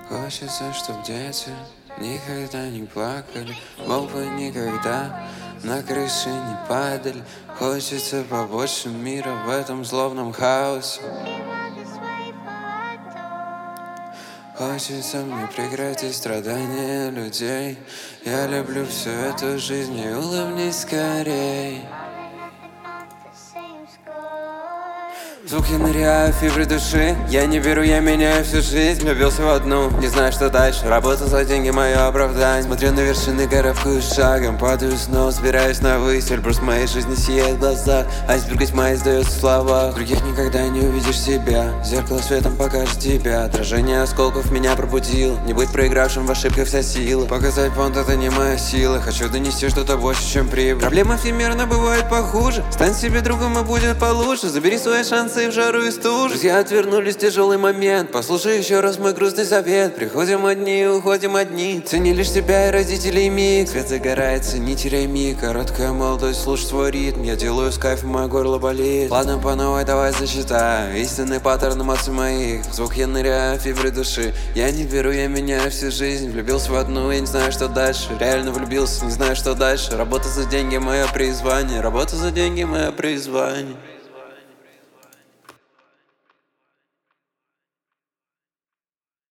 Хочется, чтоб дети никогда не плакали, бомбы никогда на крыше не падали. Хочется побольше мира в этом злобном хаосе. Хочется мне прекратить страдания людей. Я люблю всю эту жизнь, и улыбнись скорей. Звук я ныряю, фибры души. Я не беру, я меняю всю жизнь. Влюбился в одну, не знаю, что дальше. Работа за деньги, мое оправдание. Смотрю на вершины, коровкую шагом. Падаю снова, собираюсь на высель. Просто в моей жизни сияет в глазах. Айсберг моя сдается в словах. Других никогда не увидишь себя. Зеркало светом покажет тебя. Отражение осколков меня пробудило. Не быть проигравшим в ошибках вся сила. Показать понт — это не моя сила. Хочу донести что-то больше, чем прибыль. Проблема эфемерно, бывает похуже. Стань себе другом, и будет получше. Забери свои шансы в жару и стужу. Друзья отвернулись в тяжелый момент. Послушай еще раз мой грустный совет. Приходим одни, уходим одни. Цени лишь себя и родителей миг. Свет загорает, цени, теряй миг. Короткая молодость, слушай свой ритм. Я делаю с кайфом, мое горло болит. Ладно, по новой давай засчитаю истинный паттерн эмоций моих. В звук я ныряю, фибры души. Я не беру, я меняю всю жизнь. Влюбился в одну, я не знаю, что дальше. Реально влюбился, не знаю, что дальше. Работа за деньги — мое призвание. Работа за деньги — мое призвание.